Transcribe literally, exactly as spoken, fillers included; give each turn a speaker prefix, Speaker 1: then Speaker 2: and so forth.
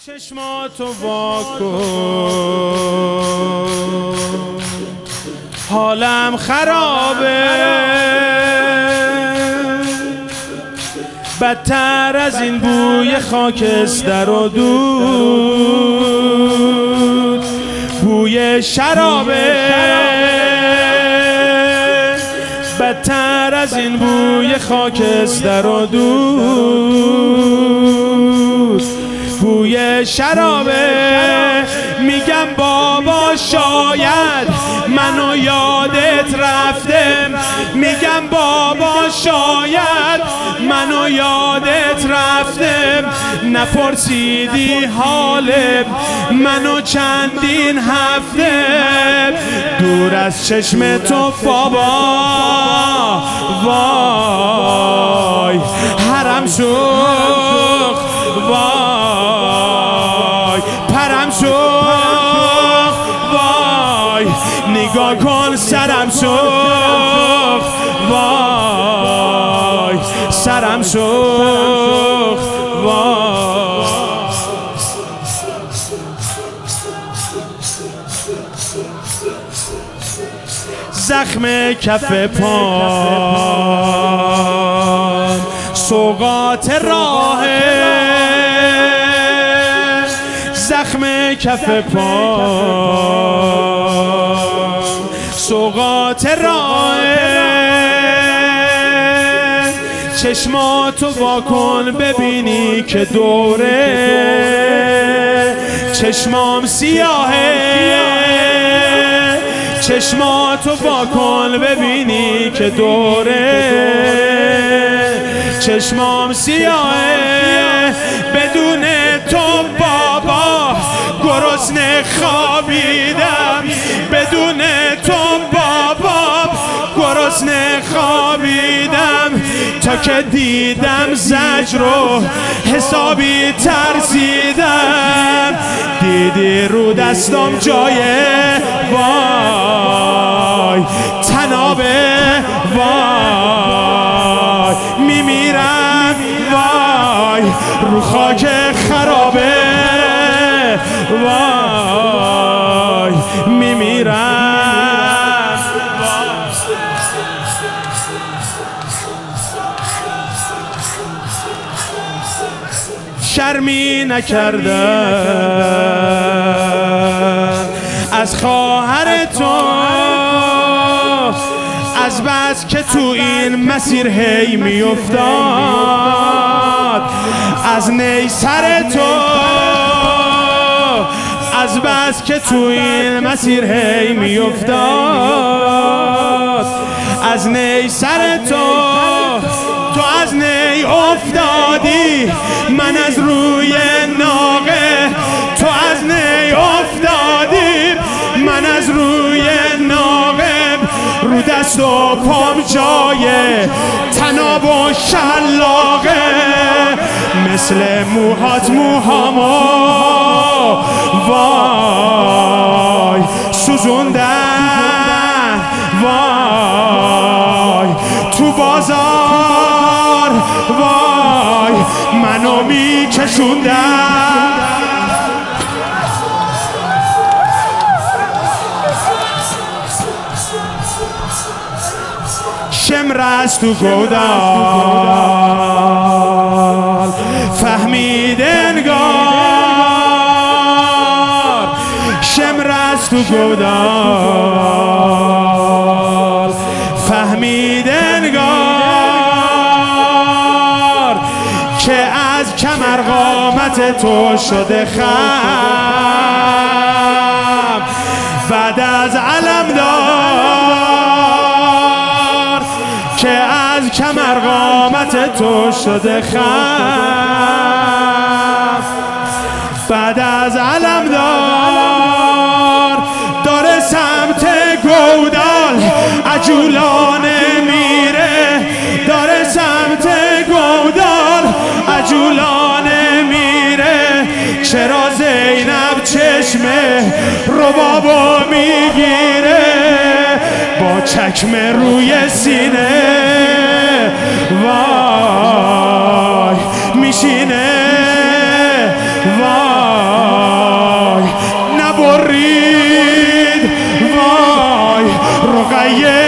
Speaker 1: چشماتو واکن، حالم خرابه، بدتر از این بوی خاکستر و دود، بوی شرابه، بدتر از این بوی خاکستر و دود، بوی شرابه. میگم بابا شاید منو یادت رفته، میگم بابا شاید منو یادت رفته، نپرسیدی حال منو چندین هفته، دور از چشم تو بابا وای حرم سوخت، وای پرم سوخت، وای نگاه کن سرم سوخت، وای سرم سوخت، وای زخم کف پام سوغات راهه، زخم کف پام سوغات راهه، چشماتو واکن ببینی که دوره چشمام سیاهه، چشماتو واکن ببینی که دوره چشمام سیاهه، بدون تو بابا گرسنه خوابیدم، بدون تو بابا گرسنه خوابیدم، تا که دیدم زجر رو حسابی ترسیدم، دیدی رو دستم جای وای تنابه، وای میمیرم، وای رو خاک خرابه، وای میمیرم، شرمی نکردم از خواهر تو، از بس که تو این مسیر هی میافتاد از نی سر تو، از بس که تو این مسیر هی میافتاد از نی سر تو، تو از نی افتادی من از روی ناقه، تو از نی افتادی من از روی ناقه، رو دست و پام جای تناب و شلاقه، مثل موهات موهامو وای سوزوندن، وای تو بازار وای منو میکشوندن، شمر از تو گودال فهمید انگار، شمر از تو گودال فهمید انگار، که از کمر قامت تو شده خم، بعد از علمدار، که از کمر قامت تو شده خم، بعد از علمدار، داره سمت گودال عجولانه میره، داره سمت گودال عجولانه میره، چرا زینب چشمه ربابو میگیره، با چکمه روی سینه وای میشینه، وای برید وای رقیه